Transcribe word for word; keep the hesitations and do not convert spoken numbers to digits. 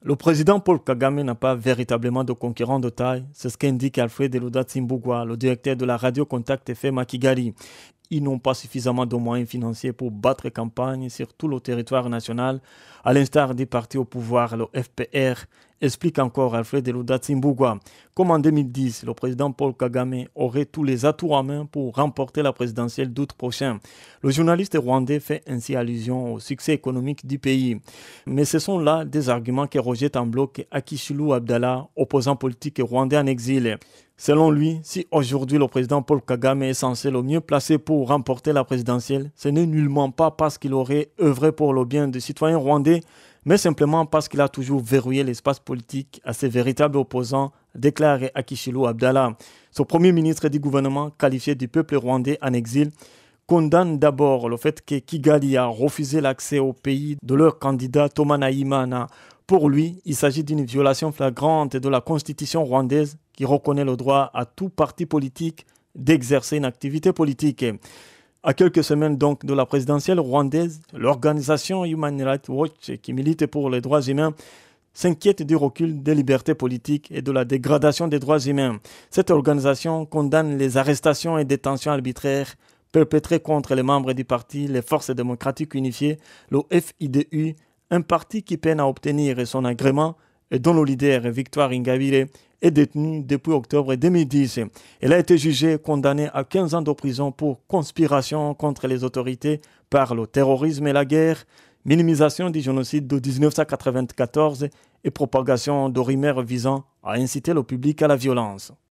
Le président Paul Kagame n'a pas véritablement de concurrent de taille, c'est ce qu'indique Alfred Eloda Tsimbugwa, le directeur de la radio Contact F M à Kigali. Ils n'ont pas suffisamment de moyens financiers pour battre campagne sur tout le territoire national, à l'instar des partis au pouvoir, le F P R, explique encore Alfred Eloda Tsimbugwa. Comme en deux mille dix, le président Paul Kagame aurait tous les atouts en main pour remporter la présidentielle d'août prochain. Le journaliste rwandais fait ainsi allusion au succès économique du pays. Mais ce sont là des arguments que rejette en bloc Akishilou Abdallah, opposant politique rwandais en exil. Selon lui, si aujourd'hui le président Paul Kagame est censé le mieux placé pour remporter la présidentielle, ce n'est nullement pas parce qu'il aurait œuvré pour le bien des citoyens rwandais, mais simplement parce qu'il a toujours verrouillé l'espace politique à ses véritables opposants, déclare Akishilou Abdallah. Ce premier ministre du gouvernement, qualifié du peuple rwandais en exil, condamne d'abord le fait que Kigali a refusé l'accès au pays de leur candidat Thomas Nahimana. Pour lui, il s'agit d'une violation flagrante de la constitution rwandaise qui reconnaît le droit à tout parti politique d'exercer une activité politique. À quelques semaines donc de la présidentielle rwandaise, l'organisation Human Rights Watch, qui milite pour les droits humains, s'inquiète du recul des libertés politiques et de la dégradation des droits humains. Cette organisation condamne les arrestations et détentions arbitraires perpétrées contre les membres du parti Les Forces démocratiques unifiées, le F I D U, un parti qui peine à obtenir son agrément et dont le leader, Victoire Ingabire, est détenu depuis octobre deux mille dix. Elle a été jugée et condamnée à quinze ans de prison pour conspiration contre les autorités par le terrorisme et la guerre, minimisation du génocide de dix-neuf cent quatre-vingt-quatorze et propagation de rumeurs visant à inciter le public à la violence.